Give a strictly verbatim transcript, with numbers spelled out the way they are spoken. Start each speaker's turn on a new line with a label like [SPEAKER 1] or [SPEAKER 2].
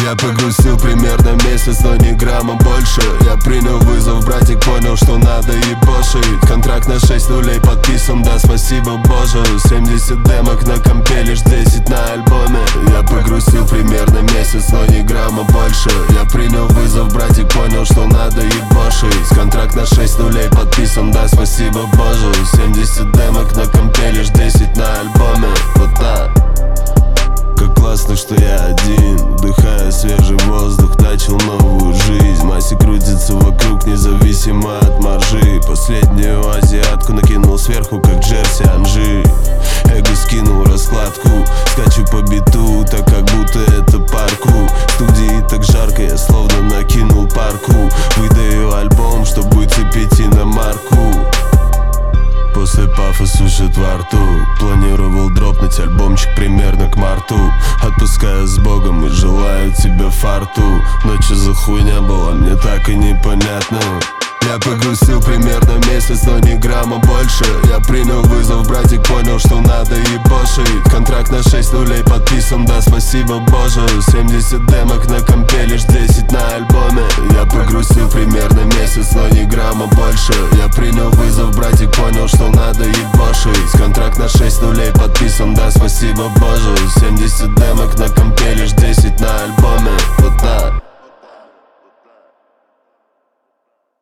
[SPEAKER 1] Я погрузил примерно месяц, но ни грамма больше. Я принял вызов, братик, понял, что надо ебошить. Контракт на шесть нулей подписан, да спасибо боже. Семьдесят демок на компе, лишь десять на альбоме. Я погрузил примерно месяц, но ни грамма больше. Я принял вызов, братик, понял, что надо ебошить. Контракт на шесть нулей подписан, да спасибо боже. Семьдесят демок на компе, лишь десять на альбоме. Вот так. Как классно, что я один, вдыхая свежий воздух, начал новую жизнь. Масси крутится вокруг, независимо от маржи. Последнюю азиатку накинул сверху, как джерси Анжи. Эго скинул раскладку, скачу по биту, так как будто это парку. В студии так жарко, я словно накинул парку. Выдаю альбом, чтобы выцепить иномарку. После пафа сушит во рту. Планировал дропнуть альбомчик примерно к марту. Отпускаю с Богом и желаю тебе фарту. Но чё за хуйня была, мне так и непонятно. Я погрузил примерно месяц, но ни грамма больше. Я принял вызов, братик, понял, что надо ебошить. Контракт на шесть нулей подписан, да спасибо боже. Семьдесят демок на компе, лишь десять на альбоме. Я погрузил примерно месяц, но ни грамма больше. Я принял вызов, братик, понял, что надо ебошить. Контракт на шесть нулей подписан, да спасибо боже. Семьдесят демок на компе, лишь десять на альбоме. Вот так.